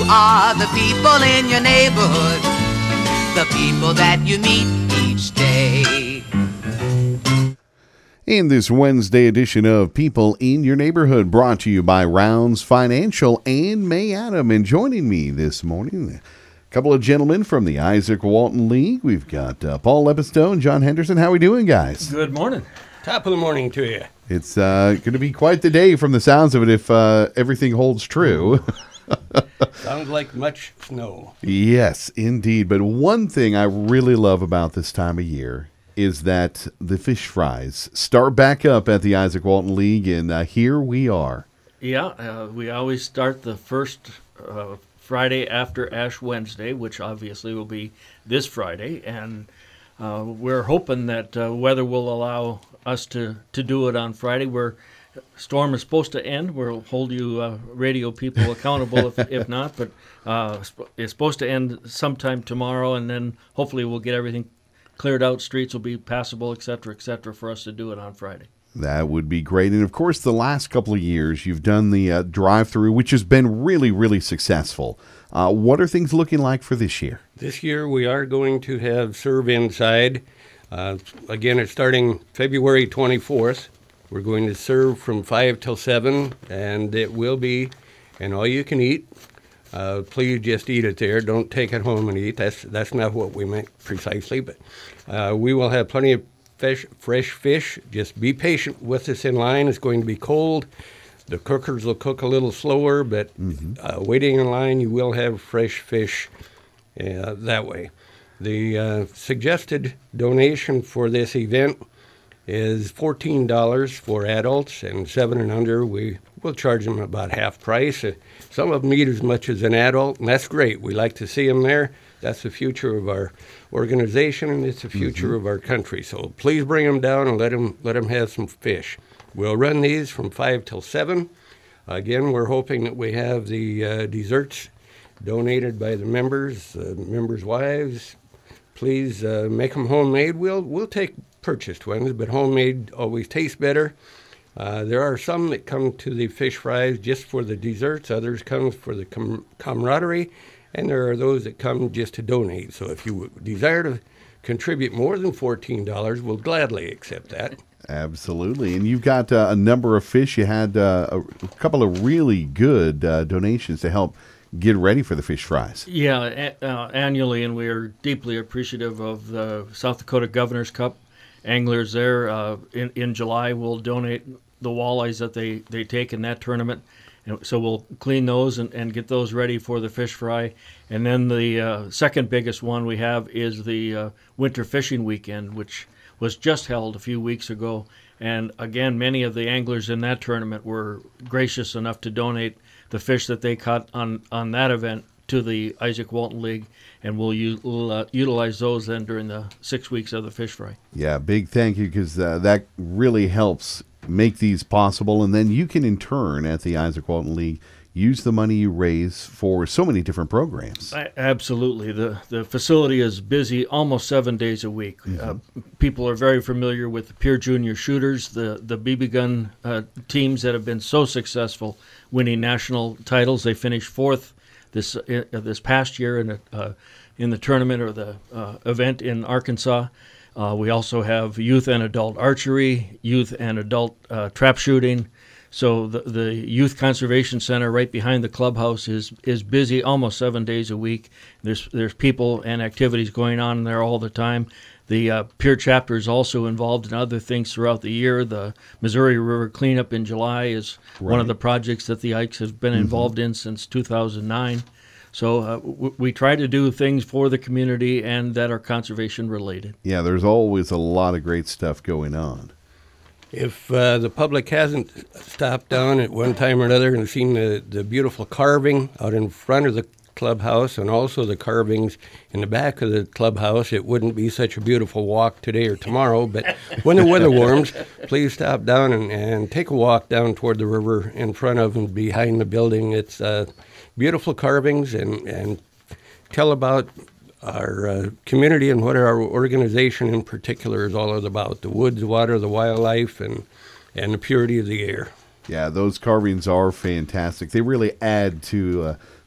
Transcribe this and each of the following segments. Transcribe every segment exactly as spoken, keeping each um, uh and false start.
are the people in your neighborhood, the people that you meet each day. In this Wednesday edition of People in Your Neighborhood, brought to you by Rounds Financial and May Adam. And joining me this morning, a couple of gentlemen from the Isaac Walton League. We've got uh, Paul Lepistone, John Henderson. How are we doing, guys? Good morning. Top of the morning to you. It's uh, going to be quite the day from the sounds of it if uh, everything holds true. Sounds like much snow. Yes, indeed. But one thing I really love about this time of year is that the fish fries start back up at the Isaac Walton League, and uh, here we are. Yeah, uh, we always start the first uh, Friday after Ash Wednesday, which obviously will be this Friday, and uh, we're hoping that uh, weather will allow us to, to do it on Friday. We're storm is supposed to end. We'll hold you uh, radio people accountable if, if not, but uh, it's supposed to end sometime tomorrow, and then hopefully we'll get everything cleared out, streets will be passable, et cetera, et cetera, for us to do it on Friday. That would be great. And, of course, the last couple of years you've done the uh, drive-through, which has been really, really successful. Uh, what are things looking like for this year? This year we are going to have serve inside. Uh, again, it's starting February twenty-fourth. We're going to serve from five till seven, and it will be an all-you-can-eat. Uh, please just eat it there. Don't take it home and eat. That's that's not what we meant precisely. But uh, we will have plenty of fish, fresh fish. Just be patient with us in line. It's going to be cold. The cookers will cook a little slower, but mm-hmm. uh, waiting in line, you will have fresh fish uh, that way. The uh, suggested donation for this event is fourteen dollars for adults, and seven and under, we will charge them about half price. Uh, some of them eat as much as an adult, and that's great. We like to see them there. That's the future of our organization, and it's the future mm-hmm. of our country. So please bring them down and let them, let them have some fish. We'll run these from five till seven. Again, we're hoping that we have the uh, desserts donated by the members, uh, members' wives. Please uh, make them homemade. We'll, we'll take purchased ones, but homemade always tastes better. Uh, there are some that come to the fish fries just for the desserts. Others come for the com- camaraderie, and there are those that come just to donate. So if you desire to contribute more than fourteen dollars, we'll gladly accept that. Absolutely. And you've got uh, a number of fish. You had uh, a, a couple of really good uh, donations to help get ready for the fish fries. Yeah, uh, annually, and we are deeply appreciative of the South Dakota Governor's Cup. Anglers there uh, in, in July will donate the walleyes that they, they take in that tournament. And so we'll clean those and, and get those ready for the fish fry. And then the uh, second biggest one we have is the uh, winter fishing weekend, which was just held a few weeks ago. And again, many of the anglers in that tournament were gracious enough to donate the fish that they caught on, on that event to the Isaac Walton League, and we'll, u- we'll uh, utilize those then during the six weeks of the fish fry. Yeah, big thank you, because uh, that really helps make these possible, and then you can in turn at the Isaac Walton League use the money you raise for so many different programs. Absolutely. The the facility is busy almost seven days a week. Mm-hmm. Uh, people are very familiar with the Pierre Junior Shooters, the, the B B gun uh, teams that have been so successful winning national titles. They finished fourth this uh, this past year in a, uh, in the tournament or the uh, event in Arkansas. Uh, we also have youth and adult archery, youth and adult uh, trap shooting. So the, the Youth Conservation Center right behind the clubhouse is is busy almost seven days a week. There's there's people and activities going on there all the time. The uh, Pierre chapter is also involved in other things throughout the year. The Missouri River cleanup in July is right. one of the projects that the Ikes have been mm-hmm. involved in since two thousand nine. So uh, w- we try to do things for the community and that are conservation related. Yeah, there's always a lot of great stuff going on. If uh, the public hasn't stopped down at one time or another and seen the, the beautiful carving out in front of the clubhouse and also the carvings in the back of the clubhouse, it wouldn't be such a beautiful walk today or tomorrow. But when the weather warms, please stop down and, and take a walk down toward the river in front of and behind the building. It's uh, beautiful carvings and, and tell about our uh, community and what our organization in particular is all about. The woods, the water, the wildlife, and, and the purity of the air. Yeah, those carvings are fantastic. They really add to uh,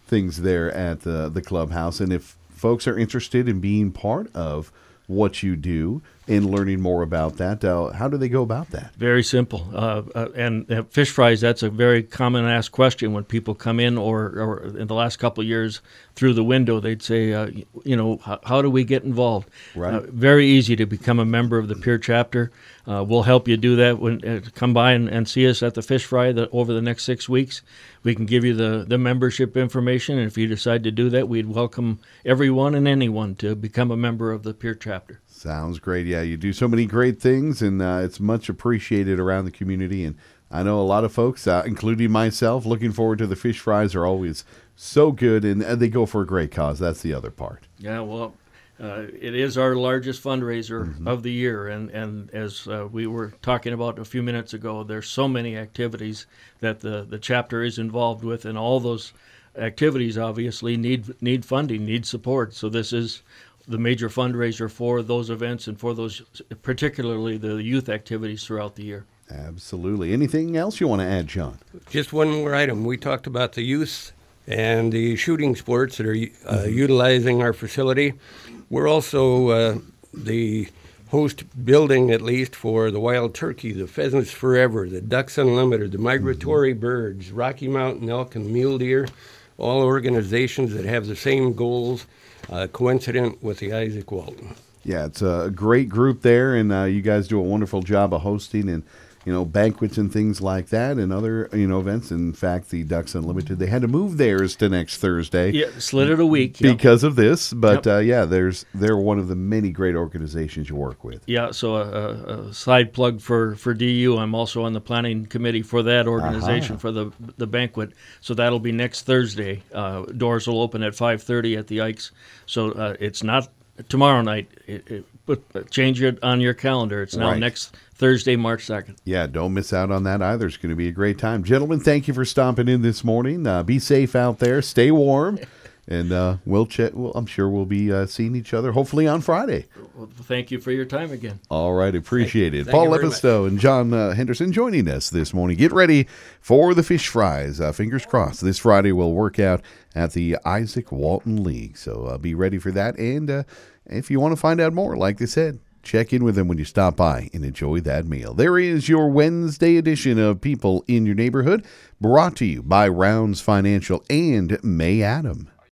things there at the, the clubhouse. And if folks are interested in being part of what you do and learning more about that, uh, how do they go about that? Very simple. Uh, uh, and uh, fish fries, that's a very common asked question when people come in, or, or in the last couple of years through the window, they'd say, uh, you know, how, how do we get involved? Right. Uh, very easy to become a member of the Pier Chapter. Uh, we'll help you do that. When uh, come by and, and see us at the fish fry the, over the next six weeks. We can give you the, the membership information, and if you decide to do that, we'd welcome everyone and anyone to become a member of the Pier Chapter. Sounds great. Yeah, you do so many great things, and uh, it's much appreciated around the community. And I know a lot of folks, uh, including myself, looking forward to the fish fries are always so good, and uh, they go for a great cause. That's the other part. Yeah, well, uh, it is our largest fundraiser mm-hmm. of the year, and, and as uh, we were talking about a few minutes ago, there's so many activities that the, the chapter is involved with, and all those activities obviously need need funding, need support. So this is the major fundraiser for those events and for those, particularly the youth activities throughout the year. Absolutely. Anything else you want to add, John? Just one more item. We talked about the youth and the shooting sports that are uh, utilizing our facility. We're also uh, the host building, at least, for the wild turkey, the Pheasants Forever, the Ducks Unlimited, the migratory mm-hmm. birds, Rocky Mountain elk, and mule deer, all organizations that have the same goals, uh, coincident with the Isaac Walton. Yeah, it's a great group there, and uh, you guys do a wonderful job of hosting and, you know, banquets and things like that and other, you know, events. In fact, the Ducks Unlimited, they had to move theirs to next Thursday. Yeah, slid it a week. Yep. Because of this. But, Yep. uh, yeah, there's they're one of the many great organizations you work with. Yeah, so a, a, a side plug for, for D U. I'm also on the planning committee for that organization, Aha. for the the banquet. So that'll be next Thursday. Uh, doors will open at five thirty at the Ikes. So uh, it's not tomorrow night. It, it, but change it on your calendar. It's now Right. next Thursday, March second. Yeah, don't miss out on that either. It's going to be a great time. Gentlemen, thank you for stopping in this morning. Uh, be safe out there. Stay warm. And uh, we'll check. Well, I'm sure we'll be uh, seeing each other hopefully on Friday. Well, thank you for your time again. All right, appreciate it. Thank Paul you very Lepisto and John uh, Henderson joining us this morning. Get ready for the fish fries. Uh, fingers crossed. This Friday we'll work out at the Isaac Walton League. So uh, be ready for that. And uh, if you want to find out more, like they said, check in with them when you stop by and enjoy that meal. There is your Wednesday edition of People in Your Neighborhood, brought to you by Rounds Financial and May Adam.